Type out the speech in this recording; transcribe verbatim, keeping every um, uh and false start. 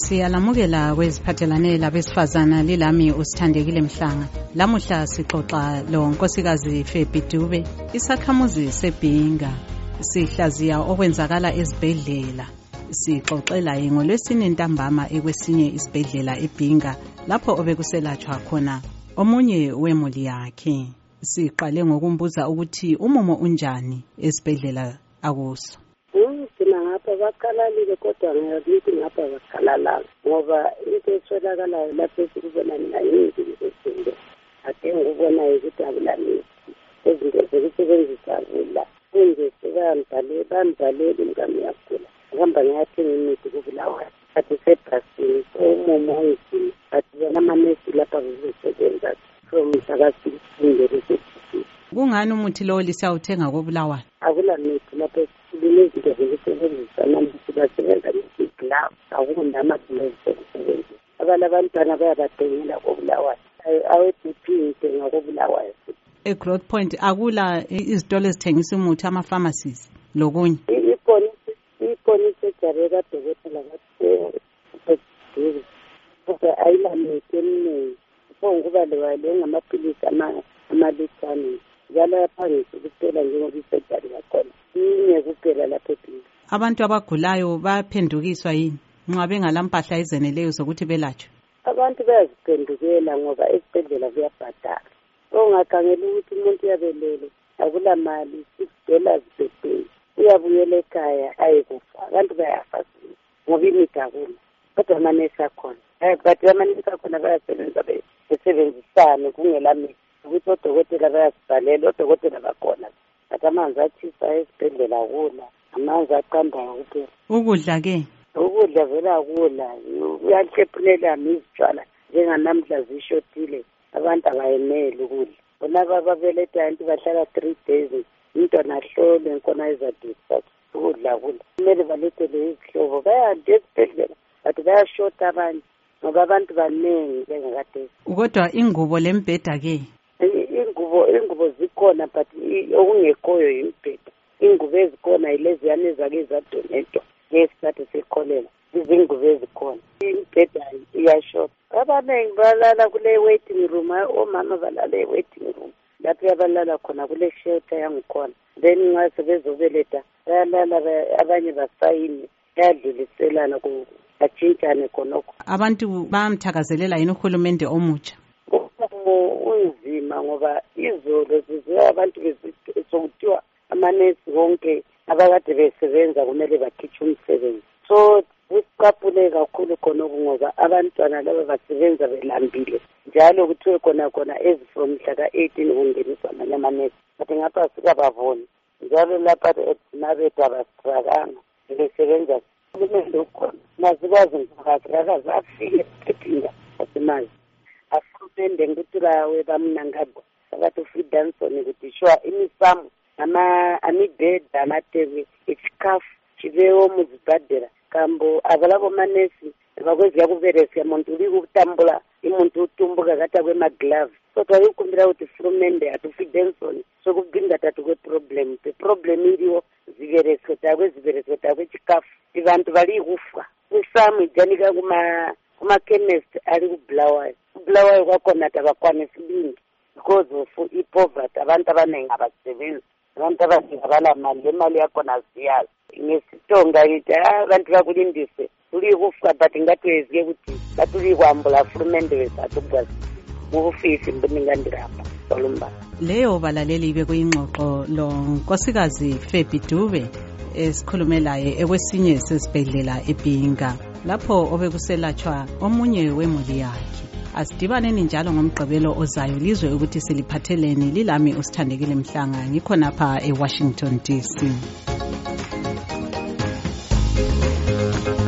Siyalamukela kweziphathelane labesifazana lilami uSithandekile Mhlanga. Lamuhla sixoxa lo Nkosikazi Febhi Dube, isakhamuzi seBhinga. Sihlaziya okwenzakala ezibhedlela. Sixoxela ngolwesine ntambama ekwesinye isibhedlela eBhinga lapho obekuselatshwa khona omunye wemuli yakhe. Siqale ngokumbuza ukuthi umumo unjani esibhedlela akuso. Ngithina ngapha baqalalile kodwa ngiyazithi ngapha baqalala ngoba into etholakalayo lapho sikubona mina yinto ezinto ade ngubona ukuthi akulami ezinto zokusebenzisa kula kunje sikambhale bambhalele umkami yakula ngihamba ngiyathenga imithi kubulawa athi sebhasini umumo ongizini athi bona amanesi lapha besebenza from sakasifundele research. Kungani umuthi lo lisawuthenga kobulawa? Akula mithi lapho kunezinto zokusebenzisa namhlanje basebenza ngeglove akunamaglove zokusebenzisa. Abala abantwana bayabadengela kobulawa awe-B P ngitenga kobulawa. E-Growth Point akula izitolo ezithengisa umuthi ama-pharmacies lokunye? Iponisi ejare kadokotela kathi kodwa ayila mithi eminingi kuphonguba lewale ngamaphilisi amalithani njalo yaphangisa ukuphela njengoba isejari yakhona inye kuphela lapho eBhinga. Abantu abagulayo baphendukiswa yini nxa bengalampahla ezeneleyo zokuthi belatshwe? Abantu bayaziphendukela ngoba esibhedlela kuyabhadala. Ongakhangela ukuthi umuntu uyabelele akula mali six dollars per day uyabuyela ekhaya ayekufa abantu bayafa ngoba imithi akula kodwa amanesi akhona but amanesi akhona bayasebenza besebenzisane kungela mithi ukuthi odokotela bayasibhalela odokotela bakhona but amanzi athisa esibhedlela akula amanzi aqandayo kuphela. Ukudla ke ukudla vele akula uyahlephunelana izitshwala njenganamhla zishotile abantu abayenele ukudla bona babeletha abantu bahlala three days umntwana ahlole nkona ezadisa ukudla kula kumele balethele izihlobo bayande esibhedlela but bayashota abanye ngoba abantu baningi bengakade. Kodwa ingubo lembheda ke ingubo ingubo zikhona but okungekhoyo yimbheda. Ingubo ezikhona yileziyana ezake zadonetwa ngesikhathi sekholela izingubo ezikhona imbheda iyashota. Abaningi balala kule waiting room omama balala e-waiting room lapho abalala khona kule shelter yangikhona then nxa sebezobeletha bayalala abanye basayini bayadluliselana bachintshane khonokho. Abantu bayamthakazelela yini uhulumende omutsha? Unzima ngoba izolo sizwe abantu besokuthiwa amanesi wonke abakade besebenza kumele bakhitshe umsebenzi. So kusiqaphule kakhulu khonokho ngoba abantwana laba basebenza belambile njalo kuthiwe khona khona ezi from mhla ka-eighteen kungeniswa amanye amanesi but ngapha sikabavoni njalo lapha ethinabethu abasitrakanga besebenza kumele ukhona mazikwazi mphakathi akaze afike eBhinga asimazi afurupende nguthi bawe bamnangagwa akathi uFridanson ukuthi shwa imisamu amibheda amatebe ichikafu chivewo muzibhadhera kambo avalavo manesi vakwezi yakuveresya muntu uri kutambula imuntu utumbuka kata kwemaglove so twaikumbira kuti furumende atuFridanson sokubhinga tatu kweproblem peproblem iriwo zivereswe takwe zivereswe takwe chikafu ivantu vari kufa isamu ijanika kuma kumachemist ari kubulawayo kubulawayo kwakona tavakwanisi bingi because of ipoverty abantu abaningi abasebenzi abantu abaningi abala mali lemali yakona ziyazi ngesitonga ithi abantu bakulindise tuli kufa but ngatwezike ukuthi batuli kwambula furumende wesathu kwazi ngufisi mbiningandirapo solumba. Leyo balaleli bekuyingxoxo lo Nkosikazi Febhi Dube esikhulumelaye ekwesinye sesibhedlela eBhinga lapho obekuselatshwa omunye wemuli yakhe. Asidibaneni njalo ngomgqibelo ozayo lizwe ukuthi siliphatheleni. Lilami uSithandekile Mhlanga ngikhonapha eWashington D C.